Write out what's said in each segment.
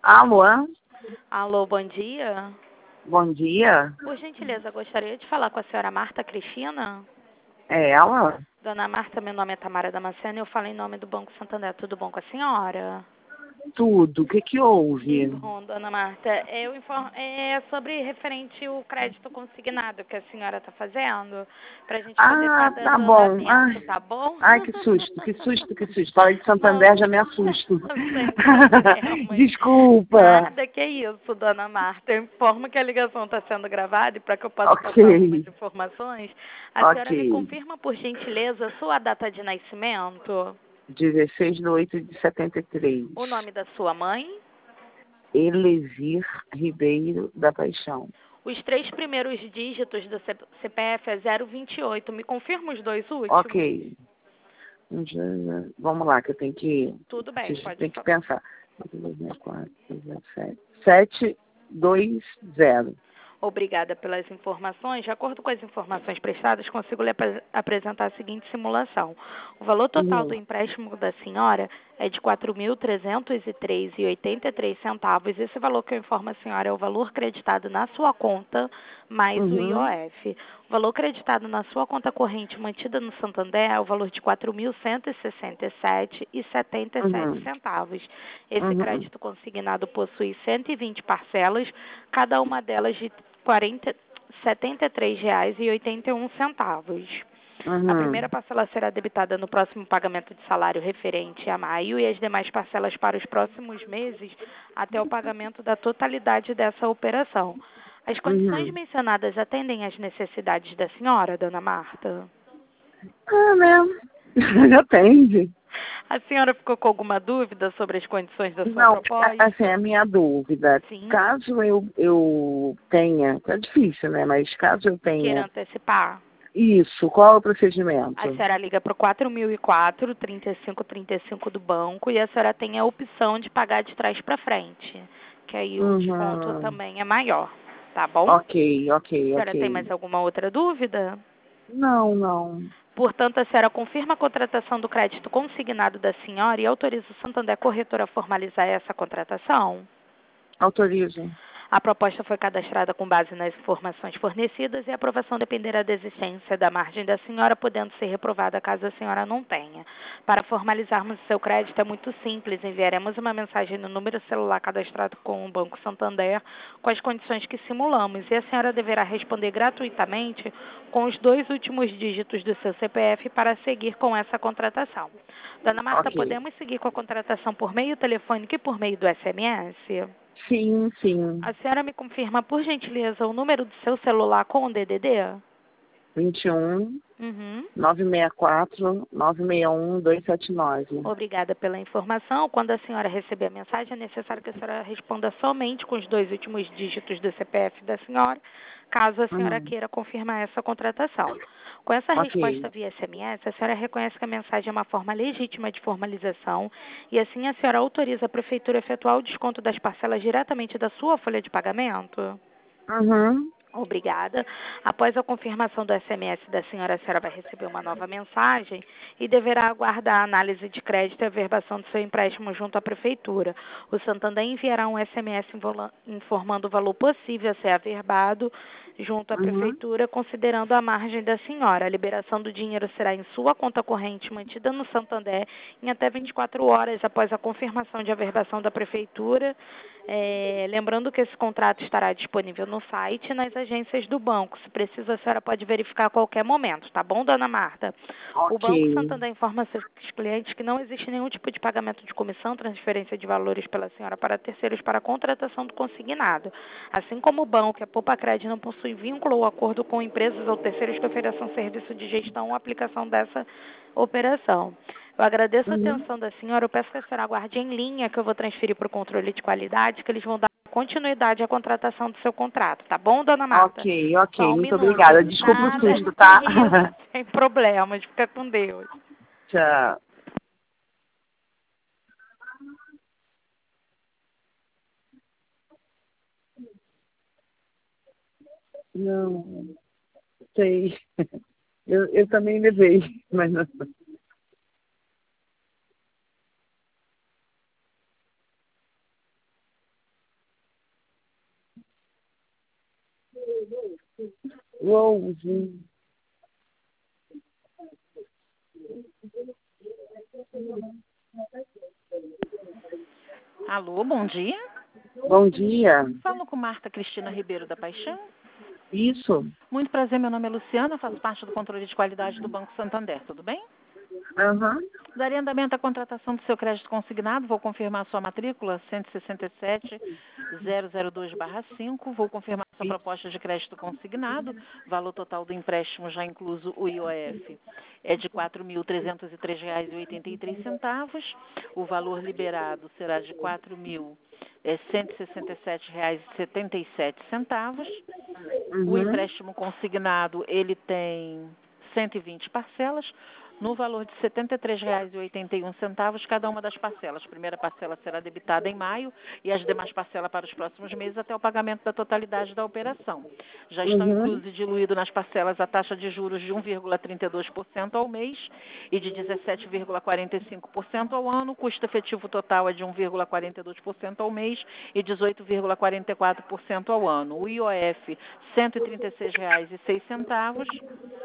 Alô? Alô, bom dia. Bom dia. Por gentileza, gostaria de falar com a senhora Marta Cristina. É ela? Dona Marta, meu nome é Tamara Damasceno e eu falo em nome do Banco Santander. Tudo bom com a senhora? Tudo. O que Que houve? bom, dona Marta. É sobre referente ao crédito consignado que a senhora está fazendo, para a gente poder estar Tá dando bom. andamento, tá bom? Ai, que susto, que susto, que susto. Fala de Santander, Não, já me assusto. sem problemas. Desculpa. Nada que isso, dona Marta. Eu informo que a ligação está sendo gravada e para que eu possa passar algumas Ok, informações, a senhora me ok. confirma, por gentileza, a sua data de nascimento, 16/8/73. o nome da sua mãe, Elevir Ribeiro da Paixão. os 3 primeiros dígitos do CPF é 028. Me confirma os 2 últimos? Ok. Vamos lá, que eu tenho que, Tudo bem, pode tenho que falar. pensar. 720. Obrigada pelas informações. De acordo com as informações prestadas, consigo lhe apresentar a seguinte simulação. O valor total do empréstimo da senhora é de R$ 4.303,83. Esse valor que eu informo a senhora é o valor creditado na sua conta mais o IOF. O valor creditado na sua conta corrente mantida no Santander é o valor de R$ 4.167,77. Esse crédito consignado possui 120 parcelas, cada uma delas de R$ 73,81. A primeira parcela será debitada no próximo pagamento de salário referente a maio e as demais parcelas para os próximos meses até o pagamento da totalidade dessa operação. As condições mencionadas atendem às necessidades da senhora, dona Marta? Né? Atende. A senhora ficou com alguma dúvida sobre as condições da sua Não, proposta? assim, a minha dúvida, Sim. caso eu tenha, é difícil, né? Mas caso eu Queira tenha antecipar? isso, qual é o A procedimento? senhora liga para o 4004 3535 do banco e a senhora tem a opção de pagar de trás para frente, que aí o desconto também é maior, tá bom? Ok, A ok, senhora tem ok. mais alguma outra dúvida? Não, não. Portanto, a senhora confirma a contratação do crédito consignado da senhora e autoriza o Santander Corretora a formalizar essa contratação? Autorizo. A proposta foi cadastrada com base nas informações fornecidas e a aprovação dependerá da existência da margem da senhora, podendo ser reprovada caso a senhora não tenha. Para formalizarmos o seu crédito é muito simples. Enviaremos uma mensagem no número celular cadastrado com o Banco Santander com as condições que simulamos e a senhora deverá responder gratuitamente com os 2 últimos dígitos do seu CPF para seguir com essa contratação. Dona Marta, Ok. podemos seguir com a contratação por meio telefônico e por meio do SMS? Sim, sim. A senhora me confirma, por gentileza, o número do seu celular com o DDD? 21 Uhum. 964 961 279. Obrigada pela informação. Quando a senhora receber a mensagem, é necessário que a senhora responda somente com os 2 últimos dígitos do CPF da senhora, caso a senhora queira confirmar essa contratação. Com essa resposta Ok. via SMS, a senhora reconhece que a mensagem é uma forma legítima de formalização e assim a senhora autoriza a Prefeitura a efetuar o desconto das parcelas diretamente da sua folha de pagamento? Obrigada. Após a confirmação do SMS da senhora, a senhora vai receber uma nova mensagem e deverá aguardar a análise de crédito e a averbação do seu empréstimo junto à Prefeitura. O Santander enviará um SMS informando o valor possível a ser averbado junto à Prefeitura, considerando a margem da senhora. A liberação do dinheiro será em sua conta corrente mantida no Santander em até 24 horas após a confirmação de averbação da Prefeitura. Lembrando que esse contrato estará disponível no site e nas agências do banco. Se precisa, a senhora pode verificar a qualquer momento, tá bom, dona Marta? O Banco Ok. Santander informa a seus clientes que não existe nenhum tipo de pagamento de comissão, transferência de valores pela senhora para terceiros para a contratação do consignado. Assim como o banco, a Poupa Crédito não possui vínculo ou acordo com empresas ou terceiros que ofereçam serviço de gestão ou aplicação dessa operação. Eu agradeço a atenção da senhora. Eu peço que a senhora aguarde em linha, que eu vou transferir para o controle de qualidade, que eles vão dar continuidade à contratação do seu contrato. Tá bom, dona Marta? Ok, ok. Só um Muito minuto. obrigada. Desculpa o Nada, susto, que tá? isso. Sem problemas. Fica com Deus. Tchau. Não, sei. Eu também levei, mas não. Rose. Alô, bom dia. Bom dia. Falo com Marta Cristina Ribeiro da Paixão. Isso. Muito prazer, meu nome é Luciana, faço parte do controle de qualidade do Banco Santander, tudo bem? Aham. Daria andamento à contratação do seu crédito consignado, vou confirmar sua matrícula 167.002/5, vou confirmar sua proposta de crédito consignado, valor total do empréstimo já incluso o IOF é de R$ 4.303,83, o valor liberado será de R$ 4.167,77. O empréstimo consignado, ele tem 120 parcelas, no valor de R$ 73,81 cada uma das parcelas. A primeira parcela será debitada em maio e as demais parcelas para os próximos meses até o pagamento da totalidade da operação. Já estão inclusos e diluídos nas parcelas a taxa de juros de 1,32% ao mês e de 17,45% ao ano. O custo efetivo total é de 1,42% ao mês e 18,44% ao ano. O IOF, R$ 136,06.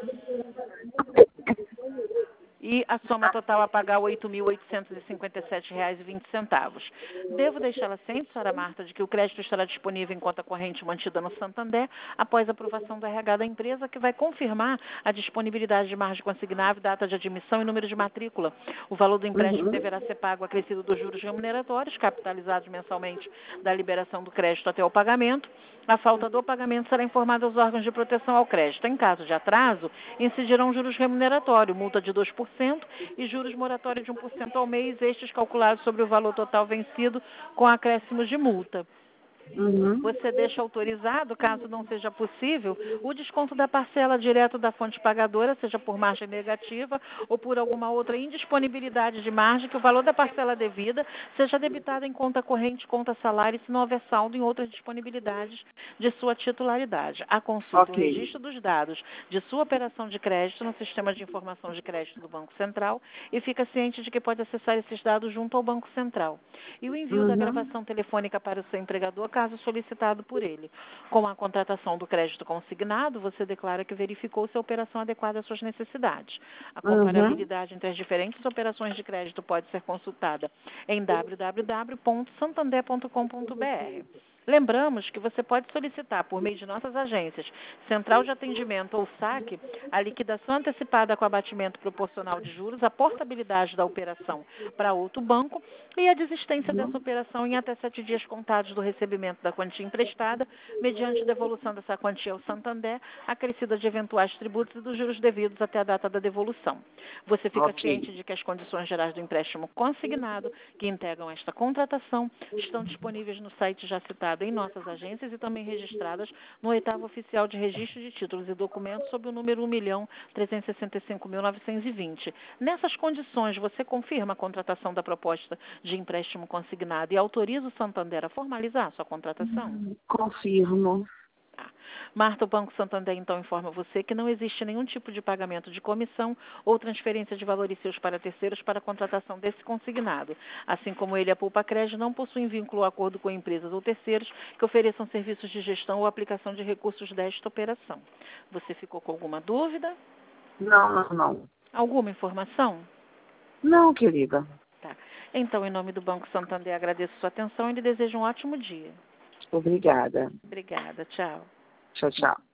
E a soma total a pagar R$ 8.857,20. Devo deixá-la ciente, senhora Marta, de que o crédito estará disponível em conta corrente mantida no Santander após a aprovação do RH da empresa, que vai confirmar a disponibilidade de margem consignável, data de admissão e número de matrícula. O valor do empréstimo deverá ser pago acrescido dos juros remuneratórios, capitalizados mensalmente da liberação do crédito até o pagamento. A falta do pagamento será informada aos órgãos de proteção ao crédito. Em caso de atraso, incidirão juros remuneratórios, multa de 2% e juros moratórios de 1% ao mês, estes calculados sobre o valor total vencido com acréscimos de multa. Você deixa autorizado, caso não seja possível, o desconto da parcela direto da fonte pagadora, seja por margem negativa ou por alguma outra indisponibilidade de margem, que o valor da parcela devida seja debitado em conta corrente, conta salário, se não houver saldo em outras disponibilidades de sua titularidade. A consulta, o registro dos dados de sua operação de crédito no Sistema de Informação de Crédito do Banco Central e fica ciente de que pode acessar esses dados junto ao Banco Central. E o envio da gravação telefônica para o seu empregador, caso solicitado por ele. Com a contratação do crédito consignado, você declara que verificou se a operação adequada às suas necessidades. A comparabilidade entre as diferentes operações de crédito pode ser consultada em www.santander.com.br. Lembramos que você pode solicitar, por meio de nossas agências, Central de Atendimento ou SAC, a liquidação antecipada com abatimento proporcional de juros, a portabilidade da operação para outro banco e a desistência dessa operação em até 7 dias contados do recebimento da quantia emprestada, mediante devolução dessa quantia ao Santander, acrescida de eventuais tributos e dos juros devidos até a data da devolução. Você fica ciente de que as condições gerais do empréstimo consignado, que integram esta contratação, estão disponíveis no site já citado em nossas agências e também registradas no 8º Oficial de Registro de Títulos e Documentos sob o número 1.365.920. Nessas condições, você confirma a contratação da proposta de empréstimo consignado e autoriza o Santander a formalizar a sua contratação? Confirmo. Marta, o Banco Santander então informa você que não existe nenhum tipo de pagamento de comissão ou transferência de valores seus para terceiros para a contratação desse consignado. Assim como ele, a Poupa Crédito não possuem vínculo ou acordo com empresas ou terceiros que ofereçam serviços de gestão ou aplicação de recursos desta operação. Você ficou com alguma dúvida? Não. Alguma informação? Não, querida. Tá. Então, em nome do Banco Santander, agradeço sua atenção e lhe desejo um ótimo dia. Obrigada. Obrigada. Tchau. Tchau, tchau.